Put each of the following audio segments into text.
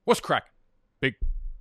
What's cracking? Big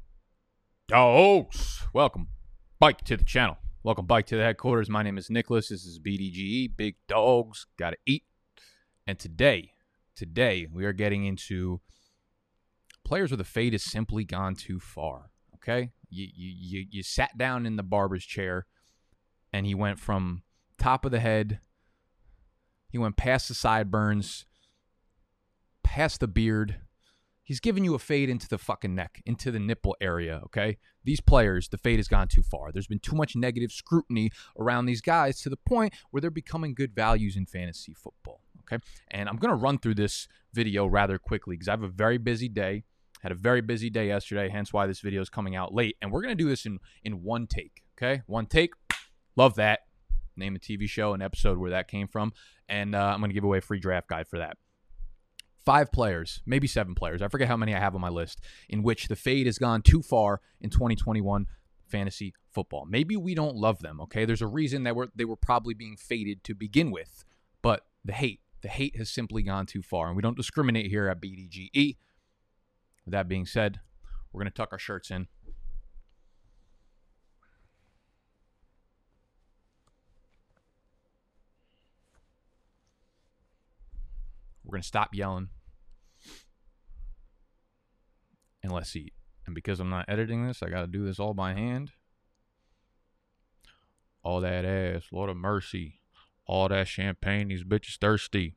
dogs. Welcome back to the channel. Welcome back to the headquarters. My name is Nicholas. This is BDGE. Big dogs. Gotta eat. And today we are getting into players where the fade has simply gone too far. Okay? You sat down in the barber's chair and he went from top of the head. He went past the sideburns, past the beard. He's giving you a fade into the fucking neck, into the nipple area, okay? These players, the fade has gone too far. There's been too much negative scrutiny around these guys to the point where they're becoming good values in fantasy football, okay? And I'm going to run through this video rather quickly because I have a very busy day. Had a very busy day yesterday, hence why this video is coming out late. And we're going to do this in one take, okay? One take. Love that. Name a TV show, an episode where that came from. And I'm going to give away a free draft guide for that. 5 players, maybe 7 players, I forget how many I have on my list, in which the fade has gone too far in 2021 fantasy football. Maybe we don't love them, okay? There's a reason that they were probably being faded to begin with, but the hate has simply gone too far, and we don't discriminate here at BDGE. With that being said, we're going to tuck our shirts in. We're going to stop yelling. And let's eat. And because I'm not editing this, I got to do this all by hand. All that ass, Lord of mercy. All that champagne, these bitches thirsty.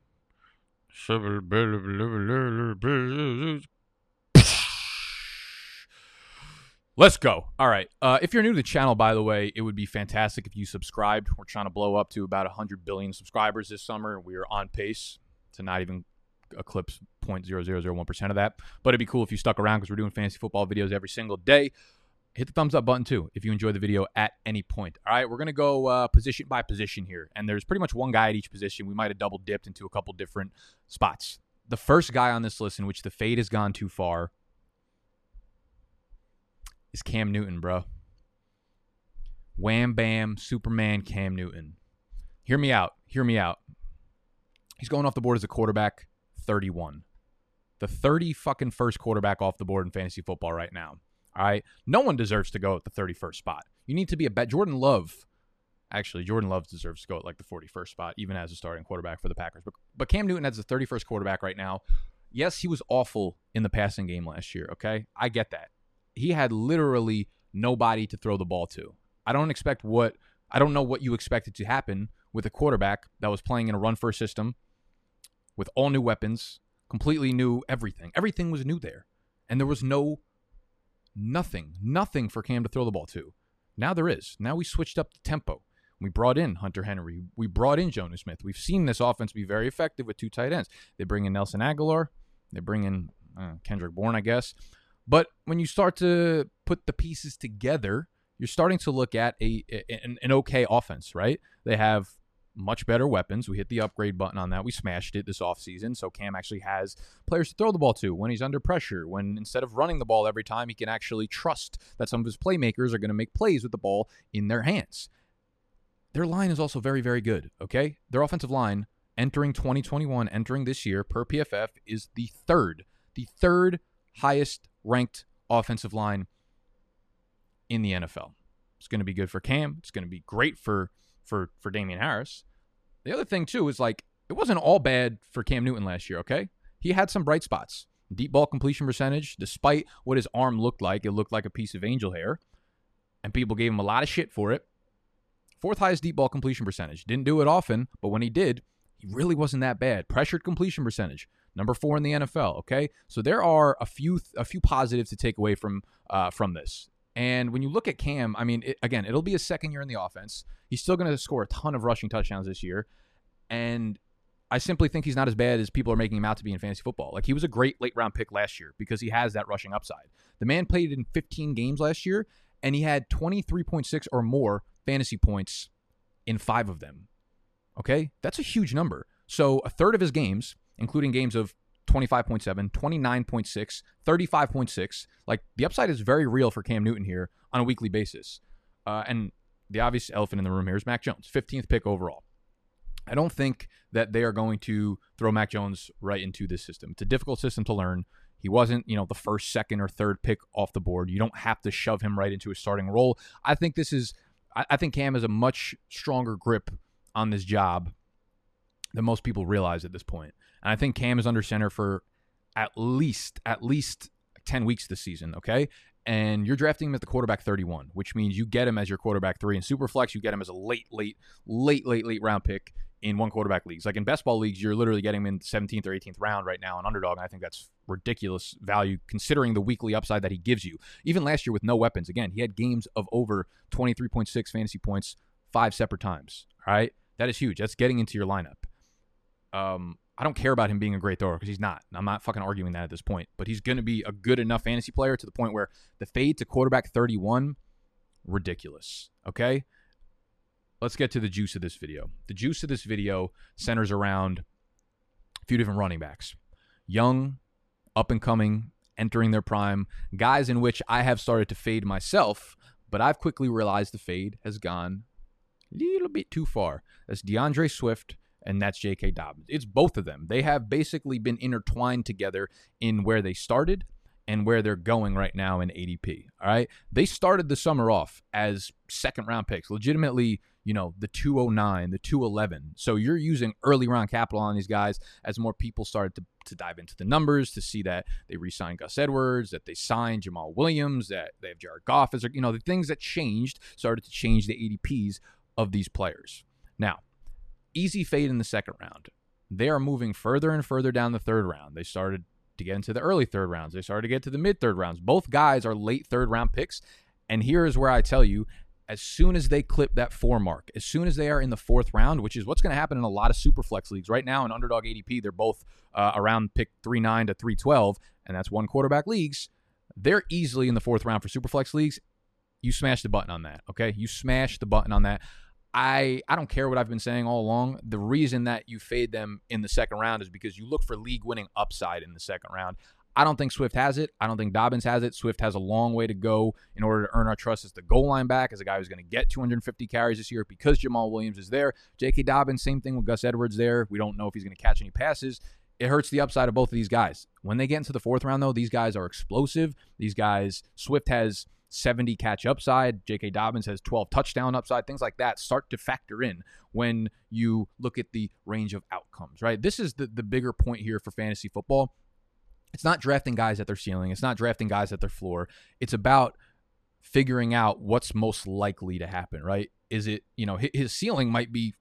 Let's go. All right. If you're new to the channel, by the way, it would be fantastic if you subscribed. We're trying to blow up to about 100 billion subscribers this summer. We are on pace to not even eclipse 0.0001% of that. But it'd be cool if you stuck around because we're doing fantasy football videos every single day. Hit the thumbs up button too if you enjoy the video at any point. All right, we're going to go position by position here. And there's pretty much one guy at each position. We might have double dipped into a couple different spots. The first guy on this list in which the fade has gone too far is Cam Newton, bro. Wham, bam, Superman Cam Newton. Hear me out. Hear me out. He's going off the board as a quarterback, 31. The 30 fucking first quarterback off the board in fantasy football right now. All right? No one deserves to go at the 31st spot. You need to be a bet. Jordan Love deserves to go at like the 41st spot, even as a starting quarterback for the Packers. But Cam Newton as the 31st quarterback right now. Yes, he was awful in the passing game last year, okay? I get that. He had literally nobody to throw the ball to. I don't know what you expected to happen with a quarterback that was playing in a run-first system with all new weapons, completely new everything. Everything was new there. And there was nothing for Cam to throw the ball to. Now there is. Now we switched up the tempo. We brought in Hunter Henry. We brought in Jonnu Smith. We've seen this offense be very effective with 2 tight ends. They bring in Nelson Aguilar. They bring in Kendrick Bourne, I guess. But when you start to put the pieces together, you're starting to look at an okay offense, right? They have much better weapons. We hit the upgrade button on that. We smashed it this offseason. So Cam actually has players to throw the ball to when he's under pressure, when instead of running the ball every time, he can actually trust that some of his playmakers are going to make plays with the ball in their hands. Their line is also very, very good, okay? Their offensive line entering 2021, entering this year per PFF is the third highest ranked offensive line in the NFL. It's going to be good for Cam. It's going to be great for Damian Harris. The other thing, too, is like it wasn't all bad for Cam Newton last year, okay? He had some bright spots. Deep ball completion percentage, despite what his arm looked like, it looked like a piece of angel hair, and people gave him a lot of shit for it. 4th highest deep ball completion percentage. Didn't do it often, but when he did, he really wasn't that bad. Pressured completion percentage, number 4 in the NFL, okay? So there are a few positives to take away from this. And when you look at Cam, I mean, it'll be his second year in the offense. He's still going to score a ton of rushing touchdowns this year. And I simply think he's not as bad as people are making him out to be in fantasy football. Like, he was a great late-round pick last year because he has that rushing upside. The man played in 15 games last year, and he had 23.6 or more fantasy points in 5 of them. Okay? That's a huge number. So a third of his games, including games of 25.7, 29.6, 35.6. Like, the upside is very real for Cam Newton here on a weekly basis. And the obvious elephant in the room here is Mac Jones, 15th pick overall. I don't think that they are going to throw Mac Jones right into this system. It's a difficult system to learn. He wasn't, the first, second, or third pick off the board. You don't have to shove him right into a starting role. I think Cam has a much stronger grip on this job than most people realize at this point. And I think Cam is under center for at least 10 weeks this season, okay? And you're drafting him at the quarterback 31, which means you get him as your quarterback 3 in Superflex. You get him as a late round pick in one quarterback leagues. Like in best ball leagues, you're literally getting him in the 17th or 18th round right now on Underdog, and I think that's ridiculous value considering the weekly upside that he gives you. Even last year with no weapons, again, he had games of over 23.6 fantasy points 5 separate times, all right? That is huge. That's getting into your lineup. I don't care about him being a great thrower because he's not. I'm not fucking arguing that at this point. But he's going to be a good enough fantasy player to the point where the fade to quarterback 31, ridiculous. Okay? Let's get to the juice of this video. The juice of this video centers around a few different running backs. Young, up and coming, entering their prime, guys in which I have started to fade myself, but I've quickly realized the fade has gone a little bit too far. That's DeAndre Swift, and that's J.K. Dobbins. It's both of them. They have basically been intertwined together in where they started and where they're going right now in ADP. All right? They started the summer off as second-round picks, legitimately, the 209, the 211. So you're using early round capital on these guys as more people started to dive into the numbers, to see that they re-signed Gus Edwards, that they signed Jamal Williams, that they have Jared Goff. The things that started to change the ADPs of these players. Now, easy fade in the second round. They are moving further and further down the third round. They started to get into the early third rounds. They started to get to the mid third rounds. Both guys are late third round picks. And here is where I tell you, as soon as they clip that 4 mark, as soon as they are in the 4th round, which is what's going to happen in a lot of super flex leagues right now in Underdog ADP, they're both around pick 3.9 to 3.12, and that's one quarterback leagues. They're easily in the 4th round for super flex leagues. You smash the button on that, okay? You smash the button on that. I don't care what I've been saying all along. The reason that you fade them in the second round is because you look for league-winning upside in the second round. I don't think Swift has it. I don't think Dobbins has it. Swift has a long way to go in order to earn our trust as the goal line back, as a guy who's going to get 250 carries this year because Jamal Williams is there. J.K. Dobbins, same thing with Gus Edwards there. We don't know if he's going to catch any passes. It hurts the upside of both of these guys. When they get into the 4th round, though, these guys are explosive. These guys, Swift has 70 catch upside. J.K. Dobbins has 12 touchdown upside. Things like that start to factor in when you look at the range of outcomes, right? This is the bigger point here for fantasy football. It's not drafting guys at their ceiling. It's not drafting guys at their floor. It's about figuring out what's most likely to happen, right? Is it, his ceiling might be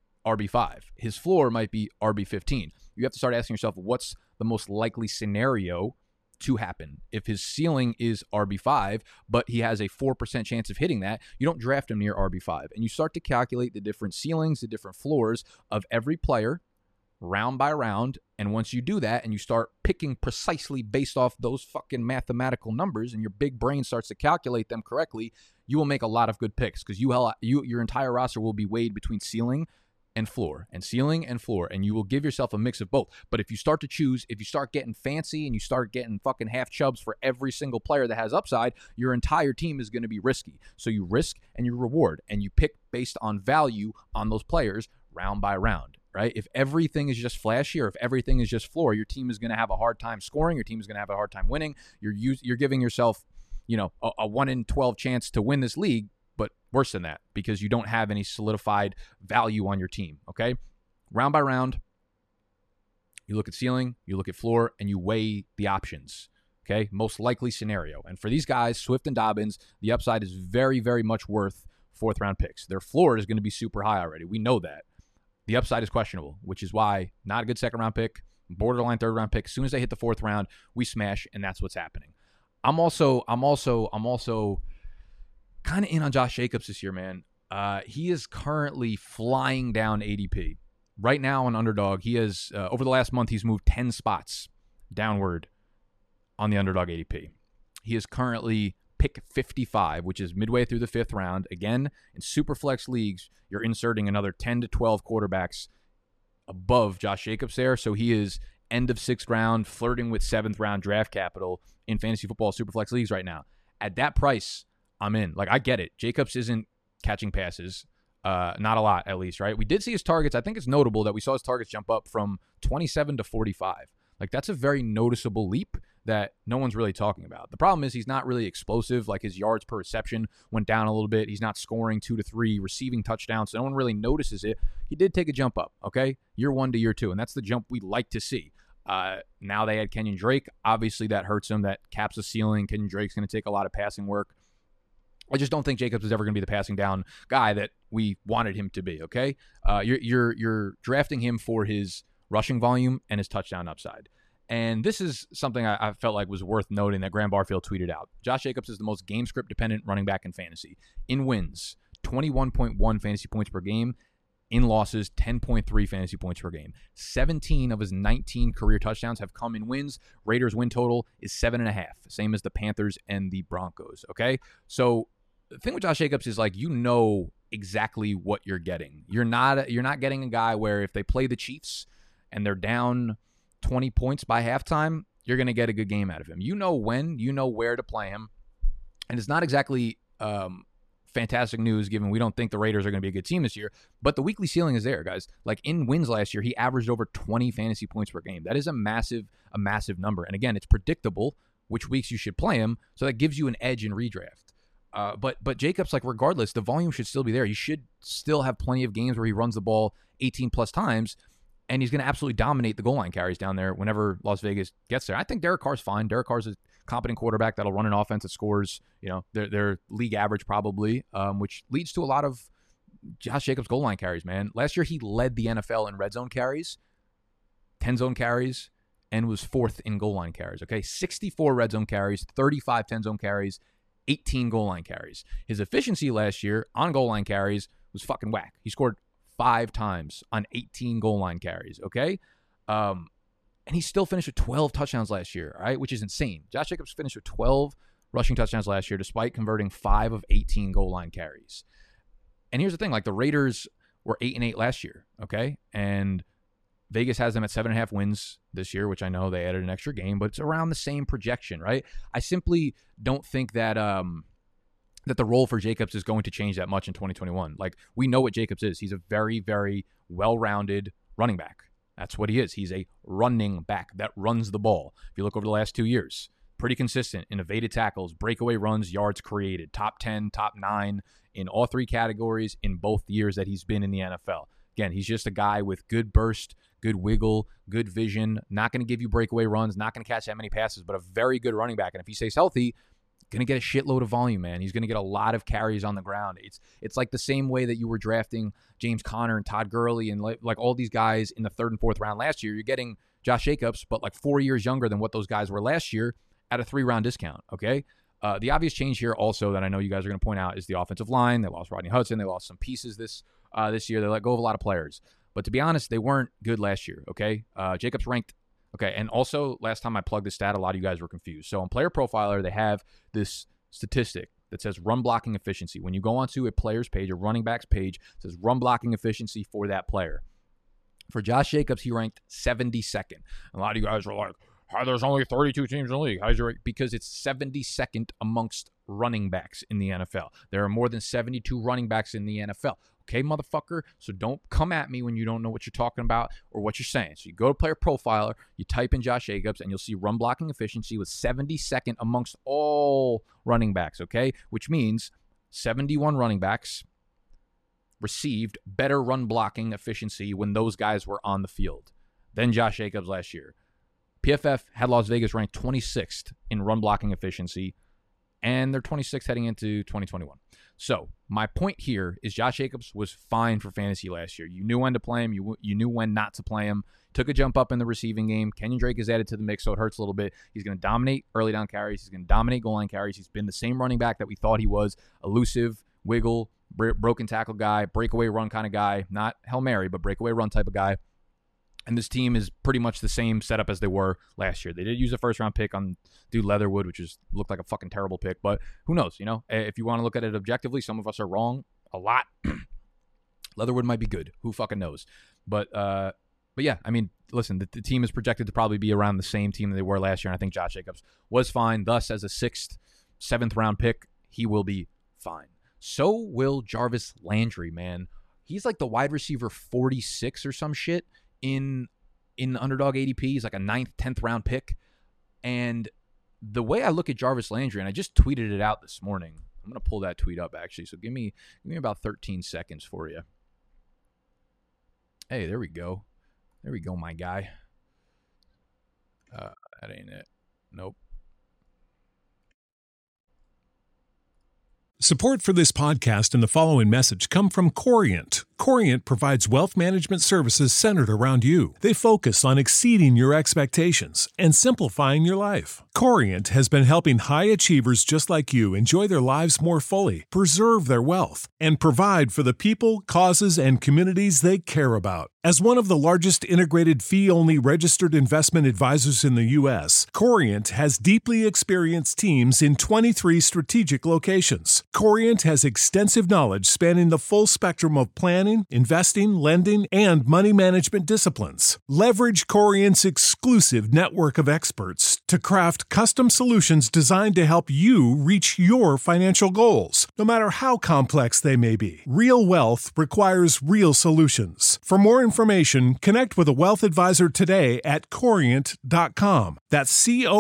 RB5. His floor might be RB15. You have to start asking yourself, what's the most likely scenario to happen? If his ceiling is RB5, but he has a 4% chance of hitting that, you don't draft him near RB5. And you start to calculate the different ceilings, the different floors of every player round by round. And once you do that and you start picking precisely based off those fucking mathematical numbers and your big brain starts to calculate them correctly, you will make a lot of good picks because your entire roster will be weighed between ceiling and floor, and ceiling and floor, and you will give yourself a mix of both. But if you start to choose, if you start getting fancy and you start getting fucking half chubs for every single player that has upside, your entire team is going to be risky. So you risk and you reward, and you pick based on value on those players round by round, right? If everything is just flashy or if everything is just floor, your team is going to have a hard time scoring. Your team is going to have a hard time winning. You're giving yourself, a 1 in 12 chance to win this league, but worse than that because you don't have any solidified value on your team, okay? Round by round, you look at ceiling, you look at floor, and you weigh the options, okay? Most likely scenario. And for these guys, Swift and Dobbins, the upside is very, very much worth 4th round picks. Their floor is going to be super high already. We know that. The upside is questionable, which is why not a good 2nd round pick, borderline 3rd round pick. As soon as they hit the 4th round, we smash, and that's what's happening. I'm also kind of in on Josh Jacobs this year, man. He is currently flying down ADP. Right now on Underdog, he has, over the last month, he's moved 10 spots downward on the Underdog ADP. He is currently pick 55, which is midway through the 5th round. Again, in Superflex leagues, you're inserting another 10 to 12 quarterbacks above Josh Jacobs there. So he is end of 6th round, flirting with 7th round draft capital in fantasy football Superflex leagues right now. At that price, I'm in. Like, I get it. Jacobs isn't catching passes. Not a lot, at least, right? We did see his targets. I think it's notable that we saw his targets jump up from 27 to 45. Like, that's a very noticeable leap that no one's really talking about. The problem is he's not really explosive. Like, his yards per reception went down a little bit. He's not scoring 2 to 3 receiving touchdowns, so no one really notices it. He did take a jump up, okay? Year 1 to year 2, and that's the jump we like to see. Now they had Kenyon Drake. Obviously, that hurts him. That caps the ceiling. Kenyon Drake's going to take a lot of passing work. I just don't think Jacobs is ever going to be the passing down guy that we wanted him to be, okay? You're drafting him for his rushing volume and his touchdown upside. And this is something I felt like was worth noting that Graham Barfield tweeted out. Josh Jacobs is the most game script dependent running back in fantasy. In wins, 21.1 fantasy points per game. In losses, 10.3 fantasy points per game. 17 of his 19 career touchdowns have come in wins. Raiders win total is 7.5, same as the Panthers and the Broncos, okay? So the thing with Josh Jacobs is, like, you know exactly what you're getting. You're not getting a guy where if they play the Chiefs and they're down 20 points by halftime, you're going to get a good game out of him. You know when, you know where to play him. And it's not exactly fantastic news given we don't think the Raiders are going to be a good team this year, but the weekly ceiling is there, guys. Like, in wins last year, he averaged over 20 fantasy points per game. That is a massive number. And again, it's predictable which weeks you should play him, so that gives you an edge in redraft. But Jacobs, like, regardless, the volume should still be there. He should still have plenty of games where he runs the ball 18 plus times, and he's going to absolutely dominate the goal line carries down there whenever Las Vegas gets there. I think Derek Carr's fine. Derek Carr's a competent quarterback that'll run an offense that scores, their league average probably, which leads to a lot of Josh Jacobs goal line carries, man. Last year, he led the NFL in red zone carries, 10 zone carries, and was 4th in goal line carries, okay? 64 red zone carries, 35 10 zone carries, 18 goal line carries. His efficiency last year on goal line carries was fucking whack. He scored 5 times on 18 goal line carries, okay? And he still finished with 12 touchdowns last year, all right, which is insane. Josh Jacobs finished with 12 rushing touchdowns last year despite converting 5 of 18 goal line carries. And here's the thing, like, the Raiders were 8-8 last year, okay? And Vegas has them at 7.5 wins this year, which I know they added an extra game, but it's around the same projection, right? I simply don't think that that the role for Jacobs is going to change that much in 2021. Like, we know what Jacobs is. He's a very, very well-rounded running back. That's what he is. He's a running back that runs the ball. If you look over the last 2 years, pretty consistent in evaded tackles, breakaway runs, yards created, top 10, top 9 in all 3 categories in both years that he's been in the NFL. Again, he's just a guy with good burst, good wiggle, good vision, not going to give you breakaway runs, not going to catch that many passes, but a very good running back. And if he stays healthy, going to get a shitload of volume, man. He's going to get a lot of carries on the ground. It's like the same way that you were drafting James Conner and Todd Gurley and like all these guys in the 3rd and 4th round last year. You're getting Josh Jacobs, but like 4 years younger than what those guys were last year at a 3-round discount, okay? The obvious change here also that I know you guys are going to point out is the offensive line. They lost Rodney Hudson. They lost some pieces this year. They let go of a lot of players. But to be honest, they weren't good last year, okay? Jacobs ranked. Okay, and also, last time I plugged this stat, a lot of you guys were confused. So on Player Profiler, they have this statistic that says run blocking efficiency. When you go onto a player's page, a running back's page, it says run blocking efficiency for that player. For Josh Jacobs, he ranked 72nd. A lot of you guys were like, "How there's only 32 teams in the league? How's your rank?" Because it's 72nd amongst running backs in the NFL. There are more than 72 running backs in the NFL. Okay, motherfucker? So don't come at me when you don't know what you're talking about or what you're saying. So you go to Player Profiler, you type in Josh Jacobs, and you'll see run blocking efficiency was 72nd amongst all running backs, okay? Which means 71 running backs received better run blocking efficiency when those guys were on the field than Josh Jacobs last year. PFF had Las Vegas ranked 26th in run blocking efficiency, and they're 26th heading into 2021. So my point here is Josh Jacobs was fine for fantasy last year. You knew when to play him. You knew when not to play him. Took a jump up in the receiving game. Kenyon Drake is added to the mix, so it hurts a little bit. He's going to dominate early down carries. He's going to dominate goal line carries. He's been the same running back that we thought he was. Elusive, wiggle, broken tackle guy, breakaway run kind of guy. Not Hail Mary, but breakaway run type of guy. And this team is pretty much the same setup as they were last year. They did use a first-round pick on dude Leatherwood, which looked like a fucking terrible pick. But who knows, If you want to look at it objectively, some of us are wrong a lot. Leatherwood might be good. Who fucking knows? But yeah, I mean, listen, the team is projected to probably be around the same team that they were last year, and I think Josh Jacobs was fine. Thus, as a 6th, 7th-round pick, he will be fine. So will Jarvis Landry, man. He's like the wide receiver 46 or some shit in the underdog ADP. He's like a 9th, 10th round pick. And the way I look at Jarvis Landry, and I just tweeted it out this morning. I'm going to pull that tweet up, actually. So give me about 13 seconds for you. Hey, there we go. There we go, my guy. That ain't it. Nope. Support for this podcast and the following message come from Corient. Corient provides wealth management services centered around you. They focus on exceeding your expectations and simplifying your life. Corient has been helping high achievers just like you enjoy their lives more fully, preserve their wealth, and provide for the people, causes, and communities they care about. As one of the largest integrated fee-only registered investment advisors in the U.S., Corient has deeply experienced teams in 23 strategic locations. Corient has extensive knowledge spanning the full spectrum of planning, investing, lending, and money management disciplines. Leverage Corient's exclusive network of experts to craft custom solutions designed to help you reach your financial goals, no matter how complex they may be. Real wealth requires real solutions. For more information, connect with a wealth advisor today at Corient.com. That's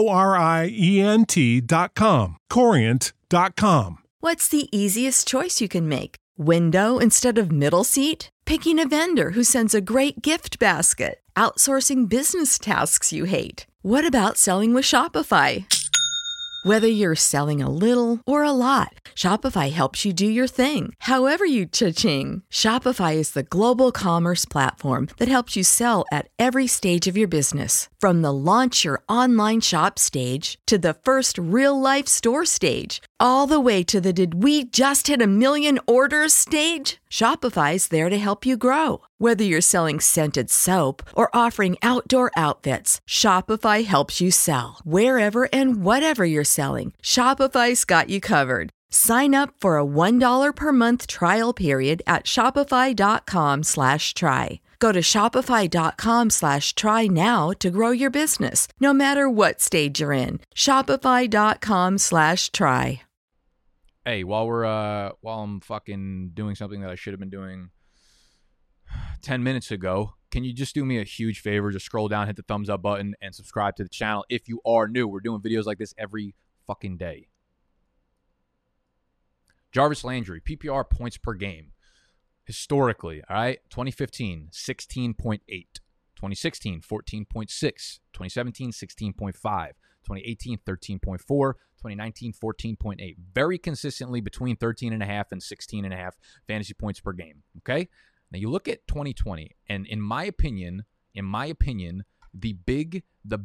Corient.com. Corient.com. What's the easiest choice you can make? Window instead of middle seat? Picking a vendor who sends a great gift basket? Outsourcing business tasks you hate? What about selling with Shopify? Whether you're selling a little or a lot, Shopify helps you do your thing, however you cha-ching. Shopify is the global commerce platform that helps you sell at every stage of your business. From the launch your online shop stage to the first real-life store stage, all the way to the did we just hit 1 million orders stage. Shopify's there to help you grow. Whether you're selling scented soap or offering outdoor outfits, Shopify helps you sell. Wherever and whatever you're selling, Shopify's got you covered. Sign up for a $1 per month trial period at shopify.com/try. Go to shopify.com/try now to grow your business, no matter what stage you're in. Shopify.com/try. Hey, while I'm fucking doing something that I should have been doing 10 minutes ago, can you just do me a huge favor? Just scroll down, hit the thumbs up button, and subscribe to the channel if you are new. We're doing videos like this every fucking day. Jarvis Landry, PPR points per game. Historically, all right? 2015, 16.8. 2016, 14.6. 2017, 16.5. 2018, 13.4. 2019, 14.8. Very consistently between 13.5 and 16.5 fantasy points per game, okay? Now you look at 2020, and in my opinion, the big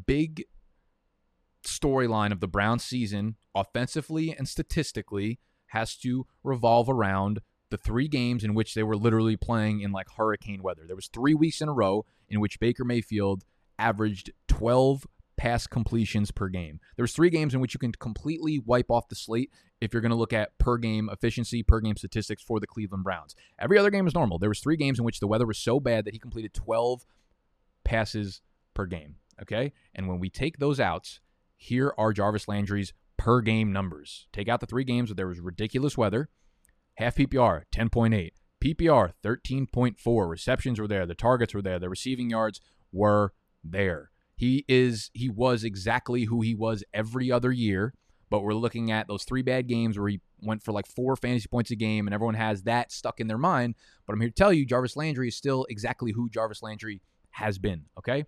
storyline of the Browns season, offensively and statistically, has to revolve around the 3 games in which they were literally playing in like hurricane weather. There was 3 weeks in a row in which Baker Mayfield averaged 12 pass completions per game. There was 3 games in which you can completely wipe off the slate if you're going to look at per game efficiency, per game statistics for the Cleveland Browns. Every other game was normal. There was 3 games in which the weather was so bad that he completed 12 passes per game, okay? And when we take those outs, here are Jarvis Landry's per game numbers. Take out the 3 games where there was ridiculous weather. Half PPR, 10.8. PPR, 13.4. Receptions were there. The targets were there. The receiving yards were there. He was exactly who he was every other year, but we're looking at those 3 bad games where he went for like 4 fantasy points a game, and everyone has that stuck in their mind. But I'm here to tell you, Jarvis Landry is still exactly who Jarvis Landry has been, okay?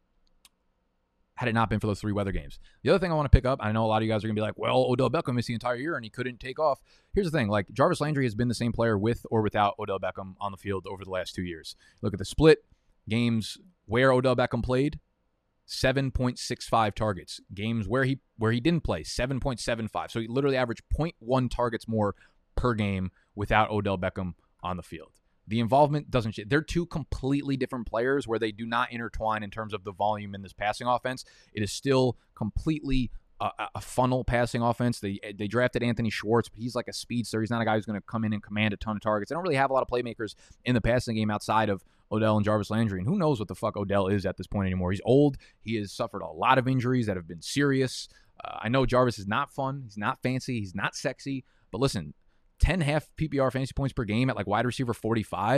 Had it not been for those 3 weather games. The other thing I want to pick up, I know a lot of you guys are going to be like, well, Odell Beckham missed the entire year and he couldn't take off. Here's the thing, like Jarvis Landry has been the same player with or without Odell Beckham on the field over the last 2 years. Look at the split games where Odell Beckham played, 7.65 targets. Games where he didn't play, 7.75. So he literally averaged 0.1 targets more per game without Odell Beckham on the field. The involvement doesn't – they're 2 completely different players where they do not intertwine in terms of the volume in this passing offense. It is still completely a funnel passing offense. They drafted Anthony Schwartz, but he's like a speedster. He's not a guy who's going to come in and command a ton of targets. They don't really have a lot of playmakers in the passing game outside of Odell and Jarvis Landry. And who knows what the fuck Odell is at this point anymore. He's old. He has suffered a lot of injuries that have been serious. I know Jarvis is not fun. He's not fancy. He's not sexy. But listen, 10 half PPR fantasy points per game at like wide receiver 45,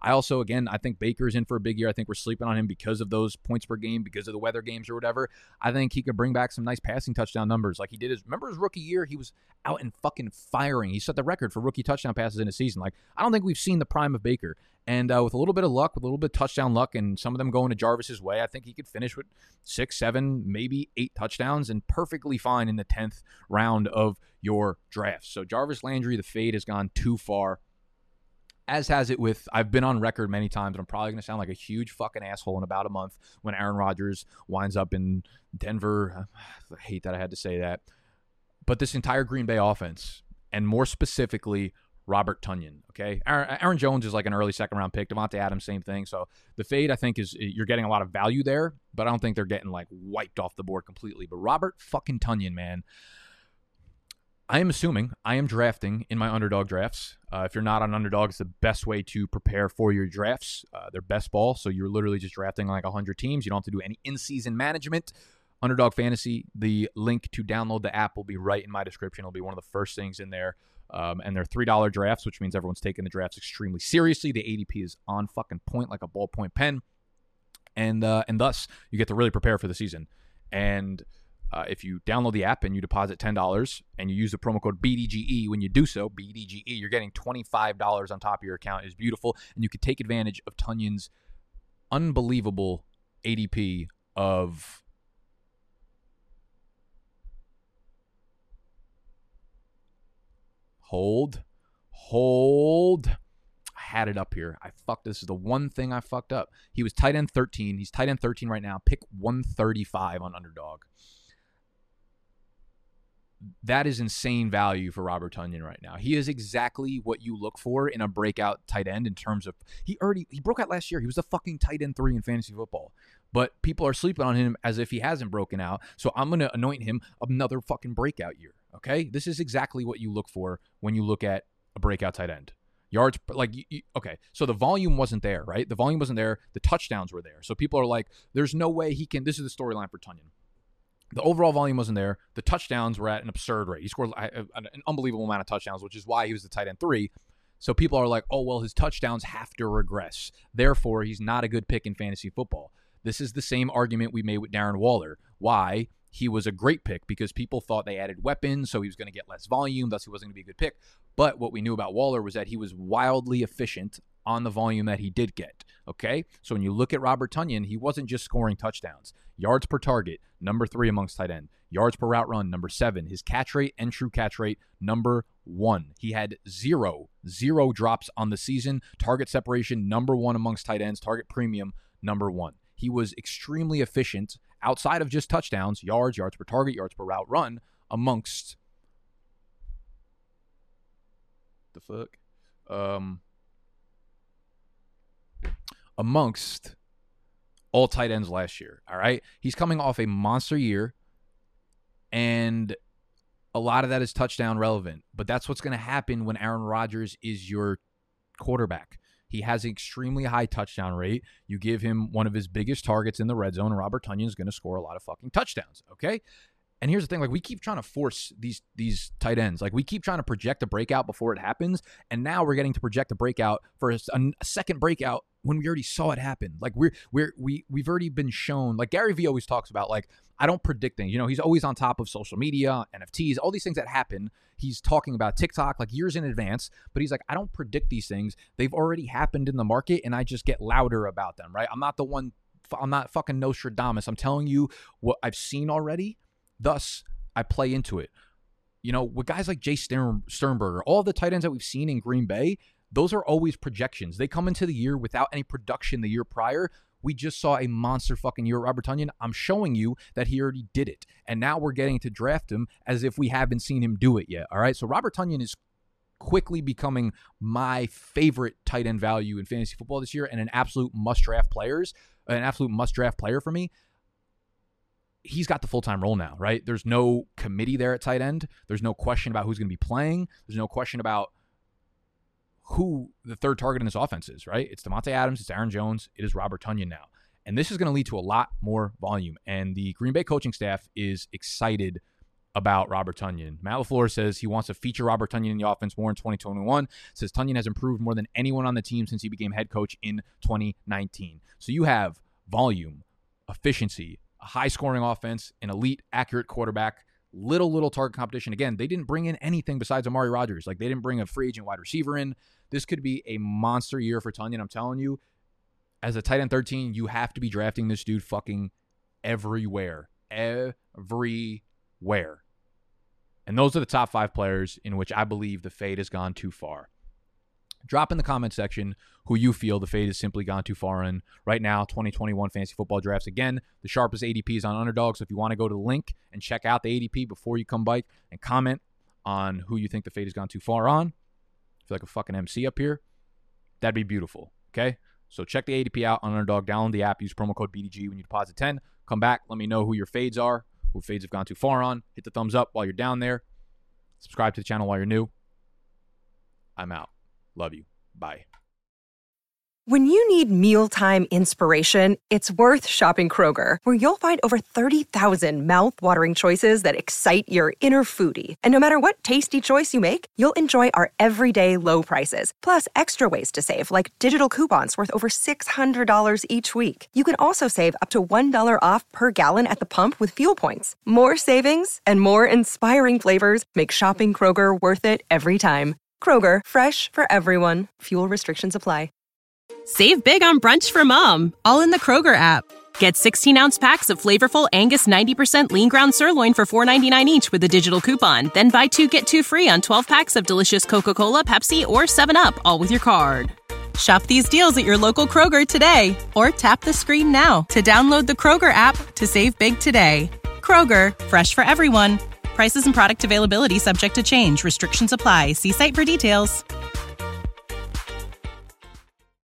I also, again, I think Baker's in for a big year. I think we're sleeping on him because of those points per game, because of the weather games or whatever. I think he could bring back some nice passing touchdown numbers like he did remember his rookie year? He was out and fucking firing. He set the record for rookie touchdown passes in a season. Like, I don't think we've seen the prime of Baker. And with a little bit of luck, with a little bit of touchdown luck, and some of them going to Jarvis's way, I think he could finish with 6, 7, maybe 8 touchdowns and perfectly fine in the 10th round of your draft. So Jarvis Landry, the fade has gone too far. As has it with, I've been on record many times, and I'm probably going to sound like a huge fucking asshole in about a month when Aaron Rodgers winds up in Denver. I hate that I had to say that. But this entire Green Bay offense, and more specifically, Robert Tonyan, okay? Aaron Jones is like an early second-round pick. Devontae Adams, same thing. So the fade, I think, is you're getting a lot of value there, but I don't think they're getting, like, wiped off the board completely. But Robert fucking Tonyan, man, I am assuming I am drafting in my underdog drafts. If you're not on underdog, it's the best way to prepare for your drafts. They're best ball, so you're literally just drafting like 100 teams. You don't have to do any in-season management. Underdog Fantasy, the link to download the app will be right in my description. It'll be one of the first things in there. And they're $3 drafts, which means everyone's taking the drafts extremely seriously. The ADP is on fucking point like a ballpoint pen. And thus, you get to really prepare for the season. And if you download the app and you deposit $10 and you use the promo code BDGE when you do so, BDGE, you're getting $25 on top of your account. It's beautiful. And you can take advantage of Tonyan's unbelievable ADP of Hold. I had it up here. This is the one thing I fucked up. He was tight end 13. He's tight end 13 right now. Pick 135 on underdog. That is insane value for Robert Tonyan right now. He is exactly what you look for in a breakout tight end in terms of he broke out last year. He was the fucking tight end 3 in fantasy football. But people are sleeping on him as if he hasn't broken out. So I'm going to anoint him another fucking breakout year. Okay? This is exactly what you look for when you look at a breakout tight end. Yards, okay, so the volume wasn't there, right? The volume wasn't there. The touchdowns were there. So people are like, there's no way he can. This is the storyline for Tonyan. The overall volume wasn't there. The touchdowns were at an absurd rate. He scored an unbelievable amount of touchdowns, which is why he was the tight end 3. So people are like, oh, well, his touchdowns have to regress. Therefore, he's not a good pick in fantasy football. This is the same argument we made with Darren Waller. Why? He was a great pick because people thought they added weapons, so he was going to get less volume, thus he wasn't going to be a good pick. But what we knew about Waller was that he was wildly efficient on the volume that he did get, okay? So when you look at Robert Tonyan, he wasn't just scoring touchdowns. Yards per target, number 3 amongst tight end. Yards per route run, number 7. His catch rate and true catch rate, number 1. He had zero drops on the season. Target separation, number 1 amongst tight ends. Target premium, number 1. He was extremely efficient outside of just touchdowns, yards per target, yards per route run, amongst amongst all tight ends last year. All right. He's coming off a monster year, and a lot of that is touchdown relevant. But that's what's going to happen when Aaron Rodgers is your quarterback. He has an extremely high touchdown rate. You give him one of his biggest targets in the red zone, and Robert Tonyan is going to score a lot of fucking touchdowns, okay? And here's the thing, like, we keep trying to force these tight ends. Like, we keep trying to project a breakout before it happens, and now we're getting to project a breakout for a second breakout when we already saw it happen. Like, we've already been shown, like Gary Vee always talks about, like, I don't predict things. You know, he's always on top of social media, NFTs, all these things that happen. He's talking about TikTok like years in advance, but he's like, I don't predict these things. They've already happened in the market, and I just get louder about them, right? I'm not fucking Nostradamus. I'm telling you what I've seen already. Thus, I play into it. You know, with guys like Jay Sternberger, all the tight ends that we've seen in Green Bay, those are always projections. They come into the year without any production the year prior. We just saw a monster fucking year at Robert Tonyan. I'm showing you that he already did it. And now we're getting to draft him as if we haven't seen him do it yet. All right. So Robert Tonyan is quickly becoming my favorite tight end value in fantasy football this year and an absolute must-draft player for me. He's got the full-time role now, right? There's no committee there at tight end. There's no question about who's going to be playing. There's no question about who the third target in this offense is, right? It's Devontae Adams. It's Aaron Jones. It is Robert Tonyan now. And this is going to lead to a lot more volume. And the Green Bay coaching staff is excited about Robert Tonyan. Matt LaFleur says he wants to feature Robert Tonyan in the offense more in 2021. Says Tonyan has improved more than anyone on the team since he became head coach in 2019. So you have volume, efficiency, a high-scoring offense, an elite, accurate quarterback, little target competition. Again, they didn't bring in anything besides Amari Rodgers. Like, they didn't bring a free agent wide receiver in. This could be a monster year for Tonyan. I'm telling you, as a tight end 13, you have to be drafting this dude fucking everywhere. Everywhere. And those are the top 5 players in which I believe the fade has gone too far. Drop in the comment section who you feel the fade has simply gone too far in. Right now, 2021 fantasy football drafts. Again, the sharpest ADP is on Underdog. So if you want to go to the link and check out the ADP before you come by and comment on who you think the fade has gone too far on, I feel like a fucking MC up here. That'd be beautiful. Okay? So check the ADP out on Underdog. Download the app. Use promo code BDG when you deposit 10. Come back. Let me know who your fades are, who fades have gone too far on. Hit the thumbs up while you're down there. Subscribe to the channel while you're new. I'm out. Love you. Bye. When you need mealtime inspiration, it's worth shopping Kroger, where you'll find over 30,000 mouth-watering choices that excite your inner foodie. And no matter what tasty choice you make, you'll enjoy our everyday low prices, plus extra ways to save, like digital coupons worth over $600 each week. You can also save up to $1 off per gallon at the pump with fuel points. More savings and more inspiring flavors make shopping Kroger worth it every time. Kroger, fresh for everyone. Fuel restrictions apply. Save big on brunch for mom, all in the Kroger app. Get 16-ounce packs of flavorful Angus 90% lean ground sirloin for $4.99 each with a digital coupon. Then buy 2, get 2 free on 12 packs of delicious Coca-Cola, Pepsi, or 7-Up, all with your card. Shop these deals at your local Kroger today, or tap the screen now to download the Kroger app to save big today. Kroger, fresh for everyone. Prices and product availability subject to change. Restrictions apply. See site for details.